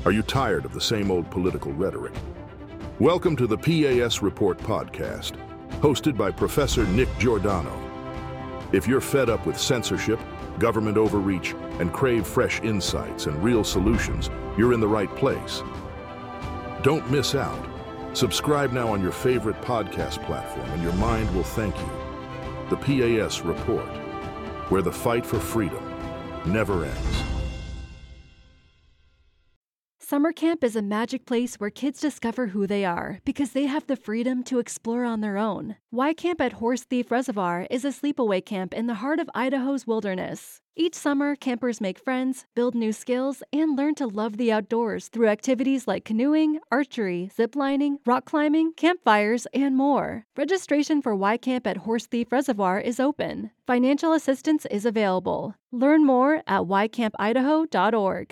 Are you tired of the same old political rhetoric? Welcome to the PAS Report podcast, hosted by Professor Nick Giordano. If you're fed up with censorship, government overreach, and crave fresh insights and real solutions, you're in the right place. Don't miss out. Subscribe now on your favorite podcast platform and your mind will thank you. The PAS Report, where the fight for freedom never ends. Summer camp is a magic place where kids discover who they are because they have the freedom to explore on their own. Y Camp at Horse Thief Reservoir is a sleepaway camp in the heart of Idaho's wilderness. Each summer, campers make friends, build new skills, and learn to love the outdoors through activities like canoeing, archery, ziplining, rock climbing, campfires, and more. Registration for Y Camp at Horse Thief Reservoir is open. Financial assistance is available. Learn more at ycampidaho.org.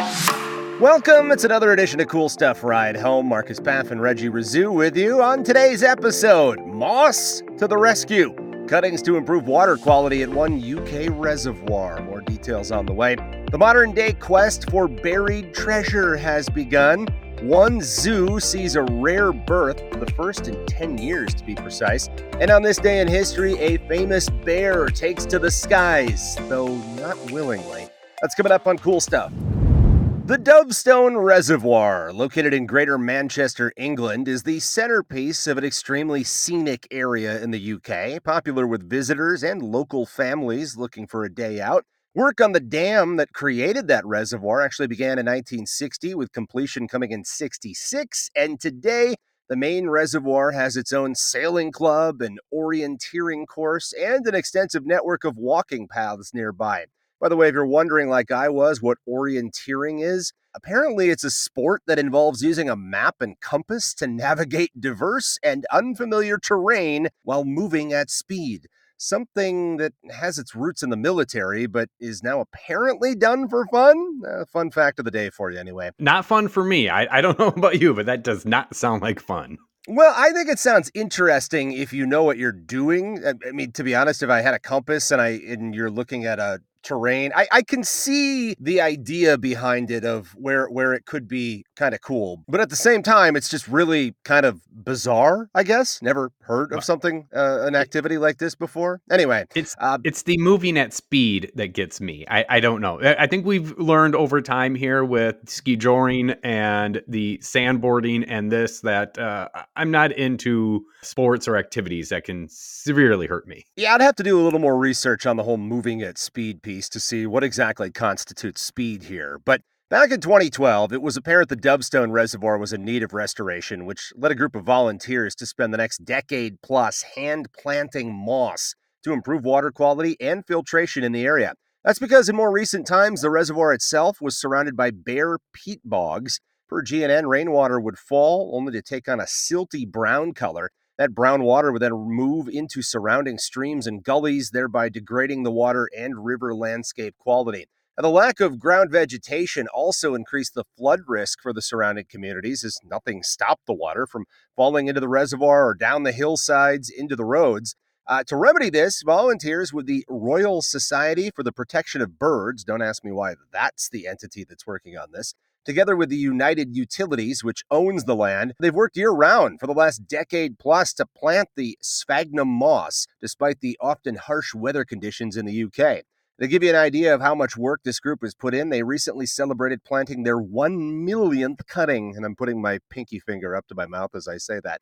Welcome, it's another edition of Cool Stuff Ride Home. Marcus Paff and Reggie Rizou with you on today's episode. Moss to the rescue. Cuttings to improve water quality at one UK reservoir. More details on the way. The modern-day quest for buried treasure has begun. One zoo sees a rare birth, the first in 10 years to be precise. And on this day in history, a famous bear takes to the skies, though not willingly. That's coming up on Cool Stuff. The Dovestone Reservoir, located in Greater Manchester, England, is the centerpiece of an extremely scenic area in the UK, popular with visitors and local families looking for a day out. Work on the dam that created that reservoir actually began in 1960, with completion coming in 66, and today the main reservoir has its own sailing club, an orienteering course, and an extensive network of walking paths nearby. By the way, if you're wondering like I was what orienteering is, apparently it's a sport that involves using a map and compass to navigate diverse and unfamiliar terrain while moving at speed. Something that has its roots in the military, but is now apparently done for fun? Fun fact of the day for you anyway. Not fun for me. I don't know about you, but that does not sound like fun. Well, I think it sounds interesting if you know what you're doing. I mean, to be honest, if I had a compass and you're looking at a terrain, I can see the idea behind it of where it could be kind of cool. But at the same time, it's just really kind of bizarre, I guess. Never heard of something, an activity like this before. Anyway. It's the moving at speed that gets me. I don't know. I think we've learned over time here with ski joring and the sandboarding and this that I'm not into sports or activities that can severely hurt me. Yeah, I'd have to do a little more research on the whole moving at speed piece to see what exactly constitutes speed here. But back in 2012, it was apparent the Dovestone Reservoir was in need of restoration, which led a group of volunteers to spend the next decade plus hand-planting moss to improve water quality and filtration in the area. That's because in more recent times, the reservoir itself was surrounded by bare peat bogs. Per GNN, rainwater would fall only to take on a silty brown color. That brown water would then move into surrounding streams and gullies, thereby degrading the water and river landscape quality. Now, the lack of ground vegetation also increased the flood risk for the surrounding communities, as nothing stopped the water from falling into the reservoir or down the hillsides into the roads. To remedy this, volunteers with the Royal Society for the Protection of Birds, don't ask me why that's the entity that's working on this, together with the United Utilities, which owns the land, they've worked year-round for the last decade plus to plant the sphagnum moss, despite the often harsh weather conditions in the UK. To give you an idea of how much work this group has put in, they recently celebrated planting their 1 millionth cutting, and I'm putting my pinky finger up to my mouth as I say that.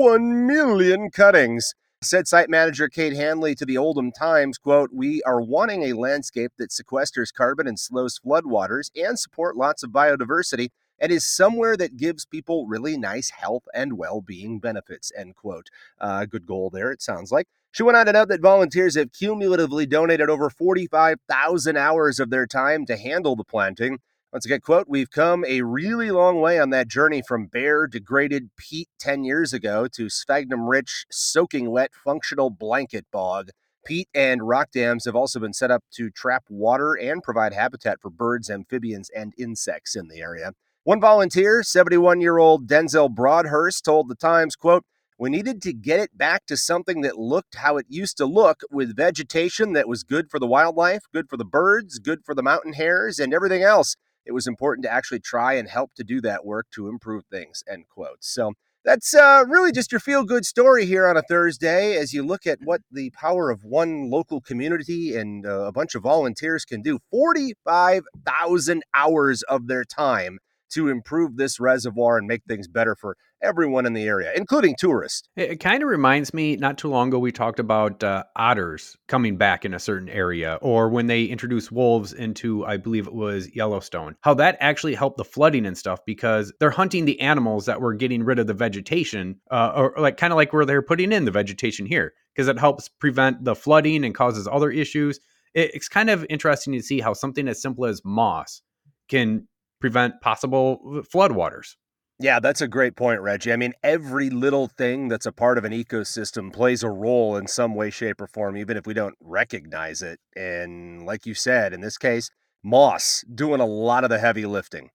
1 million cuttings! Said site manager Kate Hanley to the Oldham Times, quote, "We are wanting a landscape that sequesters carbon and slows floodwaters and support lots of biodiversity and is somewhere that gives people really nice health and well-being benefits," end quote. Good goal there, it sounds like. She went on to note that volunteers have cumulatively donated over 45,000 hours of their time to handle the planting. Once again, quote, "We've come a really long way on that journey from bare, degraded peat 10 years ago to sphagnum-rich, soaking wet, functional blanket bog. Peat and rock dams have also been set up to trap water and provide habitat for birds, amphibians, and insects in the area." One volunteer, 71-year-old Denzel Broadhurst, told the Times, quote, "We needed to get it back to something that looked how it used to look, with vegetation that was good for the wildlife, good for the birds, good for the mountain hares, and everything else. it was important to actually try and help to do that work to improve things, end quote. So that's really just your feel-good story here on a Thursday as you look at what the power of one local community and a bunch of volunteers can do. 45,000 hours of their time to improve this reservoir and make things better for everyone in the area, including tourists. It kind of reminds me, not too long ago, we talked about otters coming back in a certain area, or when they introduced wolves into, I believe it was Yellowstone, how that actually helped the flooding and stuff because they're hunting the animals that were getting rid of the vegetation, or like kind of like where they're putting in the vegetation here, because it helps prevent the flooding and causes other issues. It's kind of interesting to see how something as simple as moss can prevent possible floodwaters. Yeah, that's a great point, Reggie. I mean, every little thing that's a part of an ecosystem plays a role in some way, shape, or form, even if we don't recognize it. And like you said, in this case, moss doing a lot of the heavy lifting.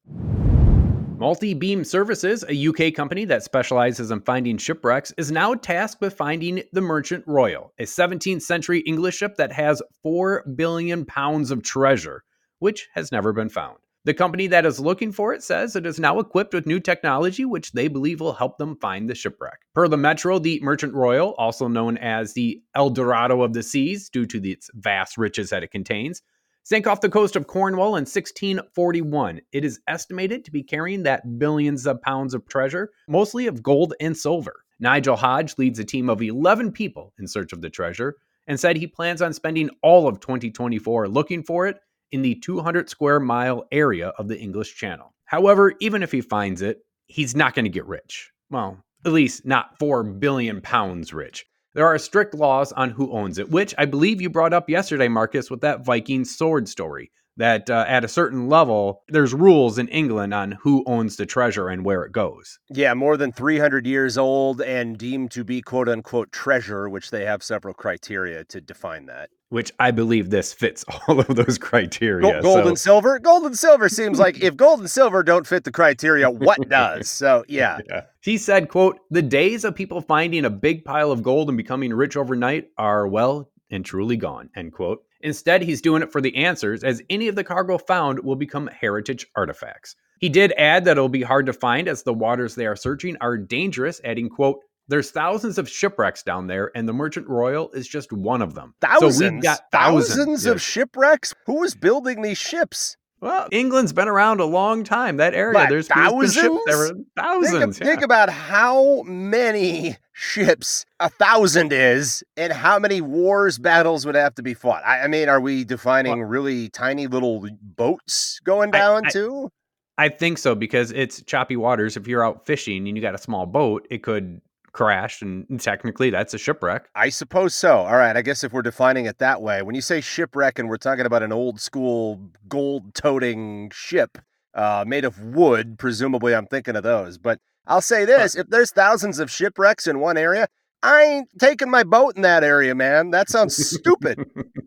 Multi-Beam Services, a UK company that specializes in finding shipwrecks, is now tasked with finding the Merchant Royal, a 17th century English ship that has 4 billion pounds of treasure, which has never been found. The company that is looking for it says it is now equipped with new technology, which they believe will help them find the shipwreck. Per the Metro, the Merchant Royal, also known as the El Dorado of the Seas due to its vast riches that it contains, sank off the coast of Cornwall in 1641. It is estimated to be carrying that billions of pounds of treasure, mostly of gold and silver. Nigel Hodge leads a team of 11 people in search of the treasure and said he plans on spending all of 2024 looking for it in the 200 square mile area of the English Channel. However, even if he finds it, he's not going to get rich. Well, at least not 4 billion pounds rich. There are strict laws on who owns it, which I believe you brought up yesterday, Marcus, with that Viking sword story. That at a certain level, there's rules in England on who owns the treasure and where it goes. Yeah, more than 300 years old and deemed to be quote unquote treasure, which they have several criteria to define that. Which I believe this fits all of those criteria. Gold and silver? Gold and silver seems like if gold and silver don't fit the criteria, what does? So, yeah. He said, quote, "The days of people finding a big pile of gold and becoming rich overnight are well and truly gone," end quote. Instead, he's doing it for the answers, as any of the cargo found will become heritage artifacts. He did add that it'll be hard to find as the waters they are searching are dangerous, adding, quote, "There's thousands of shipwrecks down there, and the Merchant Royal is just one of them." Thousands? So we've got thousands of shipwrecks? Who was building these ships? Well, England's been around a long time. That area, What, there's been ships there were thousands. Think about how many ships 1,000 is and how many wars, battles would have to be fought. I mean, are we defining really tiny little boats going down too? I think so, because it's choppy waters. If you're out fishing and you got a small boat, it could crash, and technically that's a shipwreck. I suppose so. All right, I guess if we're defining it that way, when you say shipwreck and we're talking about an old school gold-toting ship made of wood, presumably I'm thinking of those. But I'll say this, if there's thousands of shipwrecks in one area, I ain't taking my boat in that area, man. That sounds stupid.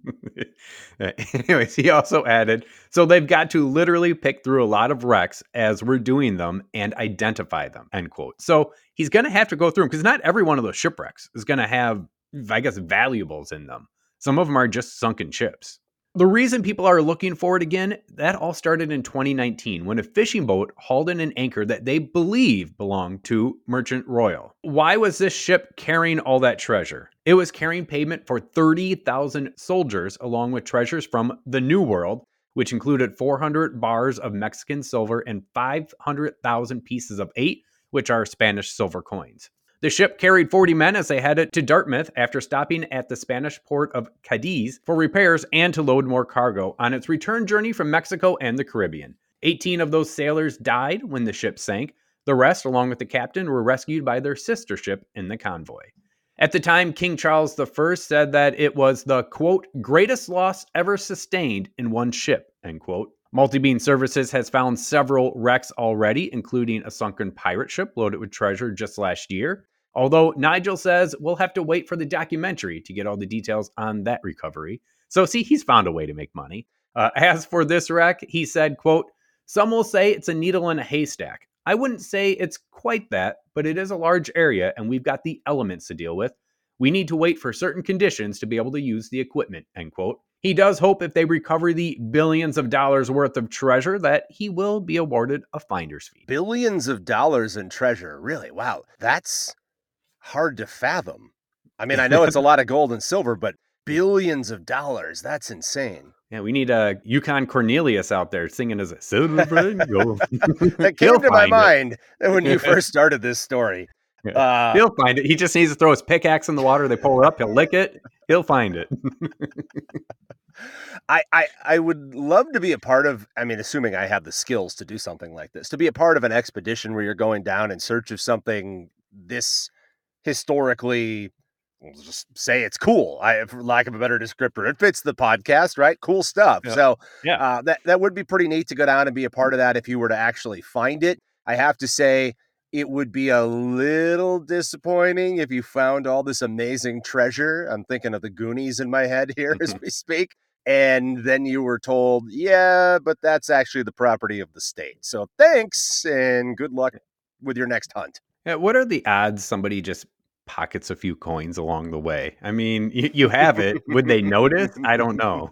Anyways, he also added, so they've got to literally pick through a lot of wrecks as we're doing them and identify them, end quote. So he's going to have to go through them because not every one of those shipwrecks is going to have, I guess, valuables in them. Some of them are just sunken ships. The reason people are looking for it again, that all started in 2019 when a fishing boat hauled in an anchor that they believe belonged to Merchant Royal. Why was this ship carrying all that treasure? It was carrying payment for 30,000 soldiers along with treasures from the New World, which included 400 bars of Mexican silver and 500,000 pieces of 8, which are Spanish silver coins. The ship carried 40 men as they headed to Dartmouth after stopping at the Spanish port of Cadiz for repairs and to load more cargo on its return journey from Mexico and the Caribbean. 18 of those sailors died when the ship sank. The rest, along with the captain, were rescued by their sister ship in the convoy. At the time, King Charles I said that it was the, quote, greatest loss ever sustained in one ship, end quote. Multi-Beam Services has found several wrecks already, including a sunken pirate ship loaded with treasure just last year. Although Nigel says we'll have to wait for the documentary to get all the details on that recovery. So see, he's found a way to make money. As for this wreck, he said, quote, some will say it's a needle in a haystack. I wouldn't say it's quite that, but it is a large area and we've got the elements to deal with. We need to wait for certain conditions to be able to use the equipment, end quote. He does hope if they recover the billions of dollars worth of treasure that he will be awarded a finder's fee. Billions of dollars in treasure. Really? Wow. That's hard to fathom. I mean, I know it's a lot of gold and silver, but billions of dollars. That's insane. Yeah, we need a Yukon Cornelius out there singing as a silver and gold. That came to my mind when you first started this story. He'll find it. He just needs to throw his pickaxe in the water. They pull it up. He'll lick it. He'll find it. I would love to be a part of, I mean, assuming I have the skills to do something like this, to be a part of an expedition where you're going down in search of something this historically, we'll just say it's cool. For lack of a better descriptor, it fits the podcast, right? Cool stuff. Yeah. So Yeah. That would be pretty neat to go down and be a part of that if you were to actually find it. I have to say, it would be a little disappointing if you found all this amazing treasure. I'm thinking of the Goonies in my head here as we speak. And then you were told, yeah, but that's actually the property of the state. So thanks and good luck with your next hunt. Yeah, what are the odds somebody just pockets a few coins along the way? I mean, you have it. Would they notice? I don't know.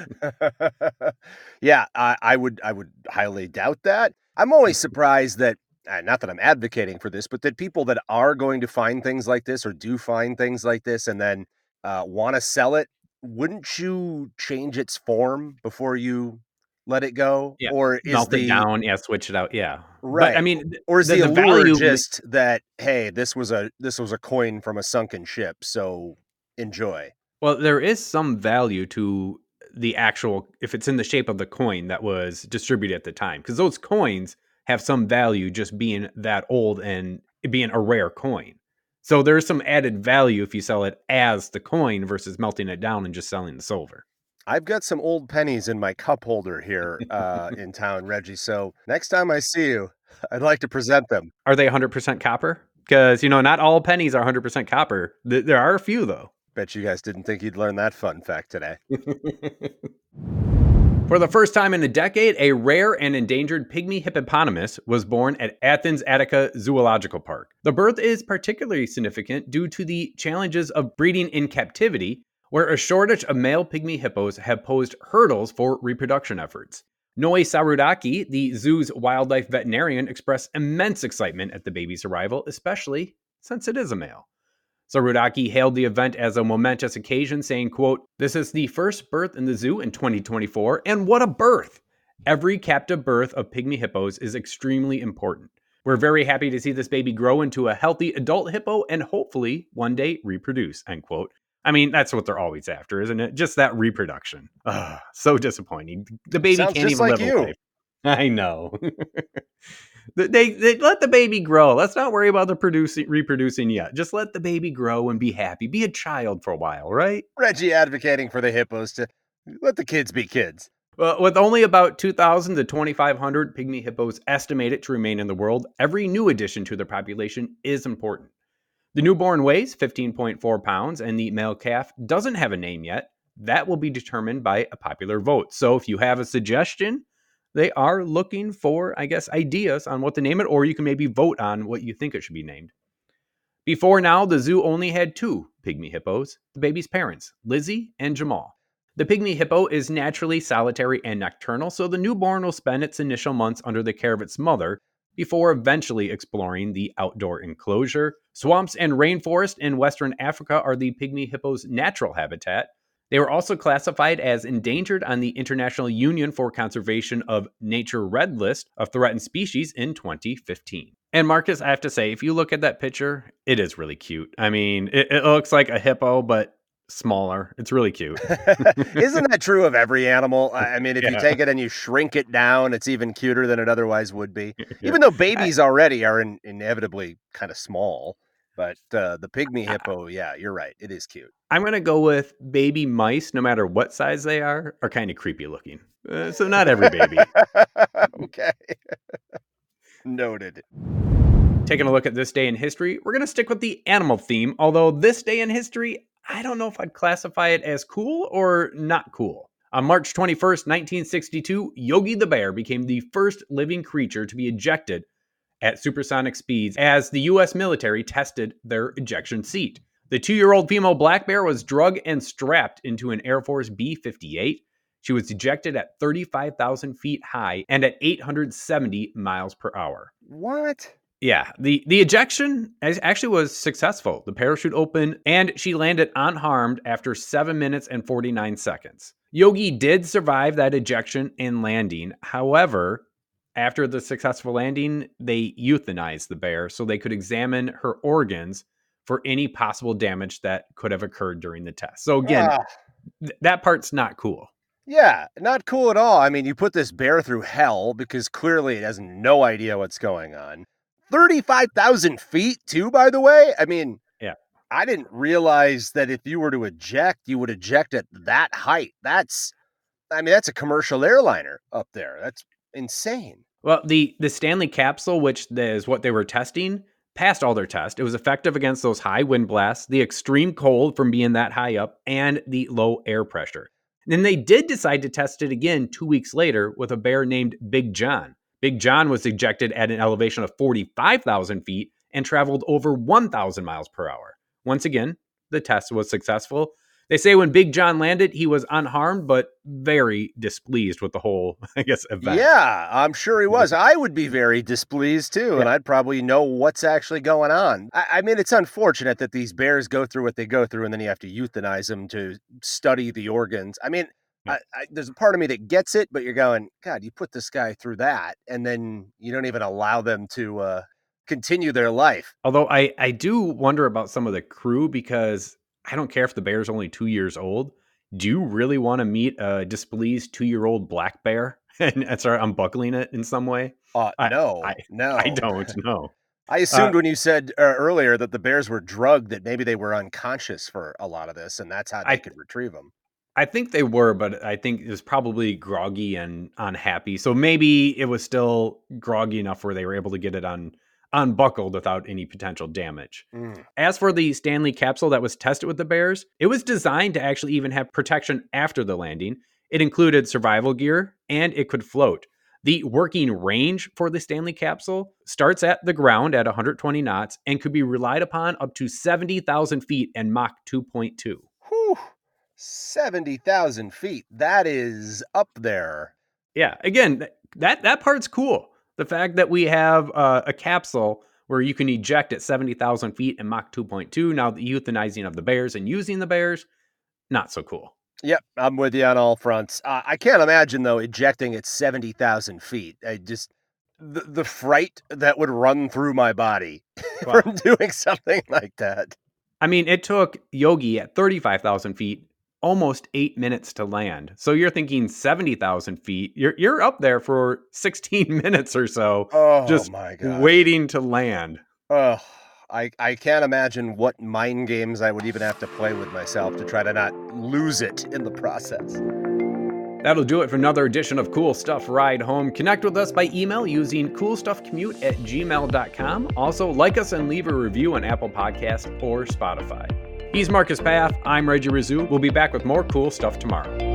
Yeah, I would highly doubt that. I'm always surprised that, not that I'm advocating for this, but that people that are going to find things like this or do find things like this and then want to sell it, wouldn't you change its form before you let it go? Yeah, Or is melt it down. Yeah, switch it out. Yeah, right? But I mean, or is the allure value just that, hey, this was a coin from a sunken ship, so enjoy? Well, there is some value to the actual, if it's in the shape of the coin that was distributed at the time, because those coins have some value just being that old and it being a rare coin. So there's some added value if you sell it as the coin versus melting it down and just selling the silver. I've got some old pennies in my cup holder here in town, Reggie. So next time I see you, I'd like to present them. Are they 100% copper? Because, not all pennies are 100% copper. There are a few, though. Bet you guys didn't think you'd learn that fun fact today. For the first time in a decade, a rare and endangered pygmy hippopotamus was born at Athens Attica Zoological Park. The birth is particularly significant due to the challenges of breeding in captivity, where a shortage of male pygmy hippos have posed hurdles for reproduction efforts. Noi Sarudaki, the zoo's wildlife veterinarian, expressed immense excitement at the baby's arrival, especially since it is a male. Sarudaki hailed the event as a momentous occasion, saying, quote, "This is the first birth in the zoo in 2024, and what a birth! Every captive birth of pygmy hippos is extremely important. We're very happy to see this baby grow into a healthy adult hippo and hopefully one day reproduce," end quote. I mean, that's what they're always after, isn't it? Just that reproduction. So disappointing. The baby Sounds can't just even like live you. a life. I know. They let the baby grow. Let's not worry about the reproducing yet. Just let the baby grow and be happy. Be a child for a while, right? Reggie advocating for the hippos to let the kids be kids. Well, with only about 2,000 to 2,500 pygmy hippos estimated to remain in the world, every new addition to their population is important. The newborn weighs 15.4 pounds, and the male calf doesn't have a name yet. That will be determined by a popular vote. So if you have a suggestion, they are looking for, I guess, ideas on what to name it, or you can maybe vote on what you think it should be named. Before now, the zoo only had two pygmy hippos, the baby's parents, Lizzie and Jamal. The pygmy hippo is naturally solitary and nocturnal, so the newborn will spend its initial months under the care of its mother before eventually exploring the outdoor enclosure. Swamps and rainforest in Western Africa are the pygmy hippo's natural habitat. They were also classified as endangered on the International Union for Conservation of Nature Red List of Threatened Species in 2015. And Marcus, I have to say, if you look at that picture, it is really cute. I mean, it looks like a hippo, but smaller. It's really cute. Isn't that true of every animal? I mean, if you Yeah. take it and you shrink it down, it's even cuter than it otherwise would be. Even though babies already are inevitably kind of small. But the pygmy hippo, yeah, you're right. It is cute. I'm going to go with baby mice, no matter what size they are kind of creepy looking. So not every baby. Okay. Noted. Taking a look at this day in history, we're going to stick with the animal theme, although this day in history, I don't know if I'd classify it as cool or not cool. On March 21st, 1962, Yogi the Bear became the first living creature to be ejected at supersonic speeds as the U.S. military tested their ejection seat. The 2-year-old female black bear was drugged and strapped into an Air Force B-58. She was ejected at 35,000 feet high and at 870 miles per hour. What? Yeah, the ejection actually was successful. The parachute opened and she landed unharmed after 7 minutes and 49 seconds. Yogi did survive that ejection and landing. However, after the successful landing, they euthanized the bear so they could examine her organs for any possible damage that could have occurred during the test. So again, that part's not cool. Yeah, not cool at all. I mean, you put this bear through hell because clearly it has no idea what's going on. 35,000 feet too, by the way. I mean, yeah, I didn't realize that if you were to eject, you would eject at that height. That's a commercial airliner up there. That's insane. Well, the Stanley capsule, which is what they were testing, passed all their tests. It was effective against those high wind blasts, the extreme cold from being that high up, and the low air pressure. And then they did decide to test it again 2 weeks later with a bear named Big John. Big John was ejected at an elevation of 45,000 feet and traveled over 1,000 miles per hour. Once again, the test was successful. They say when Big John landed, he was unharmed, but very displeased with the whole, event. Yeah, I'm sure he was. I would be very displeased too, and I'd probably know what's actually going on. I mean, it's unfortunate that these bears go through what they go through, and then you have to euthanize them to study the organs. I mean, there's a part of me that gets it, but you're going, God, you put this guy through that, and then you don't even allow them to continue their life. Although I do wonder about some of the crew, because I don't care if the bear's only 2 years old. Do you really want to meet a displeased 2-year-old black bear and start unbuckling it in some way? No. I don't know. I assumed when you said earlier that the bears were drugged, that maybe they were unconscious for a lot of this, and that's how they could retrieve them. I think they were, but I think it was probably groggy and unhappy. So maybe it was still groggy enough where they were able to get it unbuckled without any potential damage. As for the Stanley capsule that was tested with the bears, it was designed to actually even have protection after the landing. It included survival gear and it could float. The working range for the Stanley capsule starts at the ground at 120 knots and could be relied upon up to 70,000 feet and Mach 2.2. Whew, 70,000 feet. That is up there. Yeah, again, that part's cool. The fact that we have a capsule where you can eject at 70,000 feet and Mach 2.2. Now, the euthanizing of the bears and using the bears, not so cool. Yep, I'm with you on all fronts. I can't imagine, though, ejecting at 70,000 feet. The fright that would run through my body from doing something like that. I mean, it took Yogi at 35,000 feet almost 8 minutes to land. So you're thinking 70,000 feet. You're up there for 16 minutes or so, just my God, waiting to land. I can't imagine what mind games I would even have to play with myself to try to not lose it in the process. That'll do it for another edition of Cool Stuff Ride Home. Connect with us by email using coolstuffcommute@gmail.com. Also, like us and leave a review on Apple Podcasts or Spotify. He's Marcus Path. I'm Reggie Rizou. We'll be back with more cool stuff tomorrow.